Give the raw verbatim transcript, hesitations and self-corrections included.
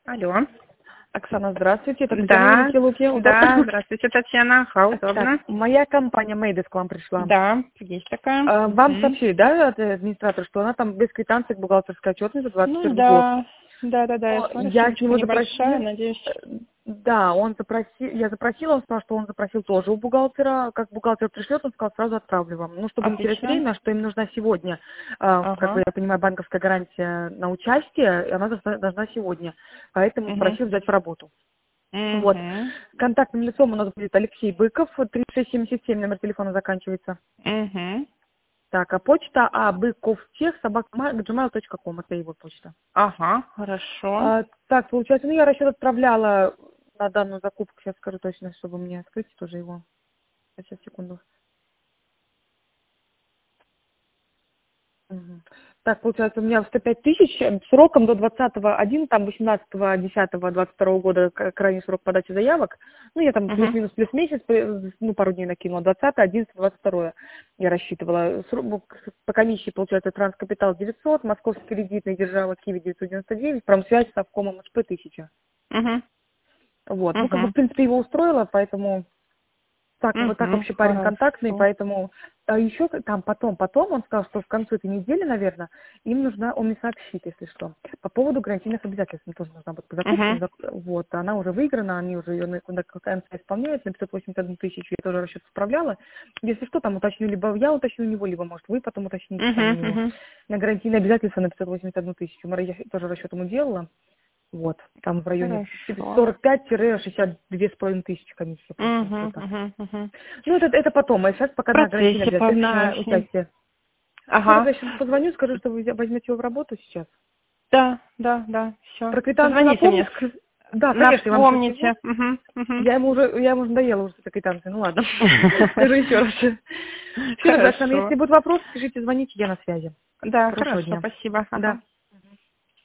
Алло. Оксана, здравствуйте. Это Да, Татьяна Луки. да, здравствуйте, Татьяна. How удобно? Так, моя компания Мейдес к вам пришла. Да, есть такая. А, Вам Мгм. сообщили, да, от администратора, что она там без квитанции к бухгалтерской отчетности за двадцать Ну первый год. да, да, да, да, я Но смотрю, я с сумочка него небольшая, запросила, надеюсь. да, он запросил, я запросила, он сказал, что он запросил тоже у бухгалтера. Как бухгалтер пришлет, он сказал, сразу отправлю вам. Ну, чтобы не терять Отлично. время, что им нужна сегодня, а, как бы Ага. я понимаю, банковская гарантия на участие, и она должна, должна сегодня. Поэтому Угу. просил взять в работу. Вот. Угу. Контактным лицом у нас будет Алексей Быков, тридцать шесть семьдесят семь, номер телефона заканчивается. Угу. Так, а почта а быковтех собака джимейл точка ком, это его почта. Ага, хорошо. А, так, получается, ну я расчет отправляла на данную закупку, сейчас скажу точно, чтобы мне открыть тоже его. Сейчас, секунду. Мгм. Так, получается, у меня сто пять тысяч сроком до двадцатого одиннадцатого, там восемнадцатого десятого двадцать второго года к- крайний срок подачи заявок. Ну, я там Угу. плюс-минус плюс месяц, при- ну, пару дней накинула. двадцатое одиннадцатое двадцать второе я рассчитывала. Срок- ну, к- по комиссии, получается, Транскапитал девятьсот, Московский кредитный держава Киви девятьсот девяносто девять, Промсвязь, Совком, МСП тысяча. Угу. Вот. Ну, как бы, Угу. в принципе, его устроило, поэтому... Так, вот так Угу. вообще парень контактный, Хорошо. поэтому а еще там потом, потом он сказал, что в конце этой недели, наверное, им нужна, он мне сообщит, если что. По поводу гарантийных обязательств, им тоже нужна будет по закупке, Угу. зак- вот, она уже выиграна, они уже ее на на конце исполняют, на пятьсот восемьдесят одну тысячу, я тоже расчет справляла. Если что, там уточню, либо я уточню у него, либо, может, вы потом уточните там у Угу. него. Угу. На гарантийные обязательства на пятьсот восемьдесят одну тысячу, я тоже расчет ему делала. Вот, там в районе Хорошо. сорок пять шестьдесят две с половиной тысячи комиссия получилась, Угу. вот так. Угу. Угу. Ну, это, это потом, а сейчас В пока на гарантийное процессе обязательство, на пообщаюсь. участие. Ну, тогда Ага. я сейчас позвоню, скажу, что вы взя- возьмете его в работу сейчас. Да, да, да, все. Про квитанцию Позвоните напомню, мне. ск- да, конечно, я вам сейчас скажу. Напомните. Угу, угу. Я ему уже, я ему уже надоела уже с этой квитанцией, ну ладно. Скажу еще раз. Все, Оксана, Хорошо. если будут вопросы, пишите, звоните, я на связи. Да, Хорошего хорошо, дня. спасибо. Да. Ага.